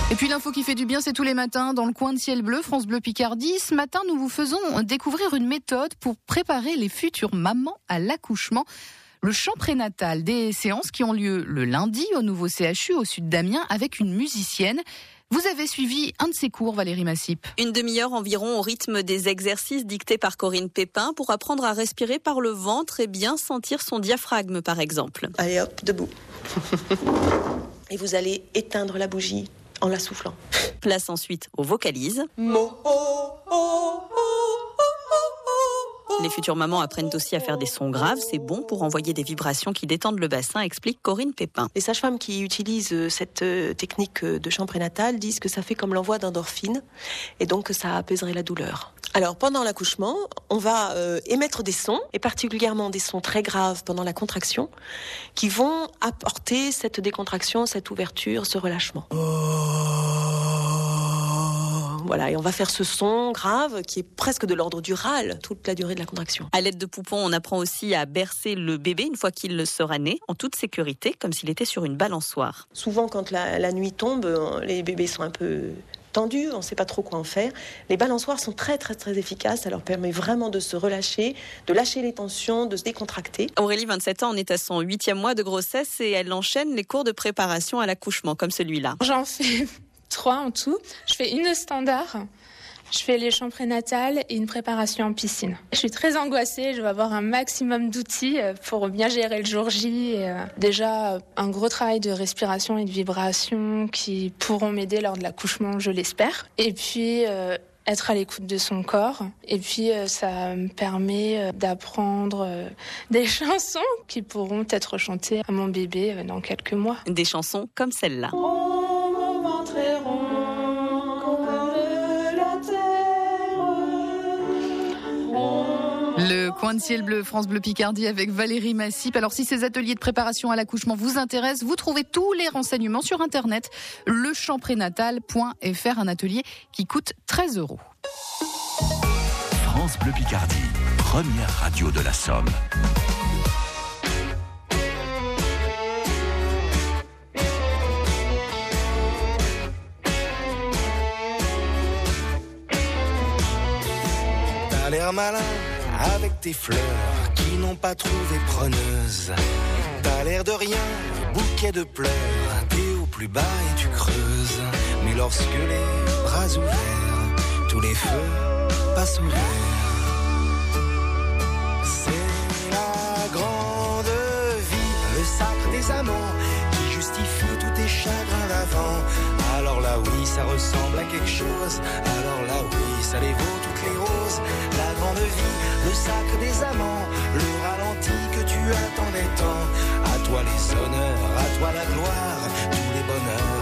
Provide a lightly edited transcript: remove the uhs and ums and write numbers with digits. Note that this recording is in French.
Et puis l'info qui fait du bien, c'est tous les matins dans le coin de ciel bleu, France Bleu Picardie. Ce matin, nous vous faisons découvrir une méthode pour préparer les futures mamans à l'accouchement. Le chant prénatal, des séances qui ont lieu le lundi au nouveau CHU au sud d'Amiens avec une musicienne. Vous avez suivi un de ces cours, Valérie Massip. Une demi-heure environ au rythme des exercices dictés par Corinne Pépin pour apprendre à respirer par le ventre et bien sentir son diaphragme, par exemple. Allez hop, debout. Et vous allez éteindre la bougie en la soufflant. Place ensuite aux vocalises. Les futures mamans apprennent aussi à faire des sons graves. C'est bon pour envoyer des vibrations qui détendent le bassin, explique Corinne Pépin. Les sages-femmes qui utilisent cette technique de chant prénatal disent que ça fait comme l'envoi d'endorphines et donc que ça apaiserait la douleur. Alors pendant l'accouchement, on va émettre des sons, et particulièrement des sons très graves pendant la contraction, qui vont apporter cette décontraction, cette ouverture, ce relâchement. Voilà, et on va faire ce son grave qui est presque de l'ordre du râle toute la durée de la contraction. À l'aide de poupons, on apprend aussi à bercer le bébé une fois qu'il sera né, en toute sécurité, comme s'il était sur une balançoire. Souvent, quand la nuit tombe, les bébés sont un peu tendus, on ne sait pas trop quoi en faire. Les balançoires sont très très très efficaces, ça leur permet vraiment de se relâcher, de lâcher les tensions, de se décontracter. Aurélie, 27 ans, en est à son 8e mois de grossesse et elle enchaîne les cours de préparation à l'accouchement, comme celui-là. J'en fais 3 en tout. Je fais une standard, je fais les chants prénatales et une préparation en piscine. Je suis très angoissée, je vais avoir un maximum d'outils pour bien gérer le jour J. Déjà, un gros travail de respiration et de vibration qui pourront m'aider lors de l'accouchement, je l'espère. Et puis être à l'écoute de son corps. Et puis, ça me permet d'apprendre des chansons qui pourront être chantées à mon bébé dans quelques mois. Des chansons comme celle-là. Le coin de ciel bleu, France Bleu Picardie avec Valérie Massip. Alors si ces ateliers de préparation à l'accouchement vous intéressent, vous trouvez tous les renseignements sur internet, lechantprénatal.fr, un atelier qui coûte 13 €. France Bleu Picardie, première radio de la Somme. T'as l'air malin avec tes fleurs qui n'ont pas trouvé preneuse. T'as l'air de rien, bouquet de pleurs. T'es au plus bas et tu creuses. Mais lorsque les bras ouverts, tous les feux passent au vert. C'est la grande vie, le sacre des amants qui justifie tous tes chagrins d'avant. Alors là oui, ça ressemble à quelque chose. Alors là oui, ça les vaut toutes les roses. La grande vie, le sacre des amants, le ralenti que tu attendais tant. À toi les honneurs, à toi la gloire, tous les bonheurs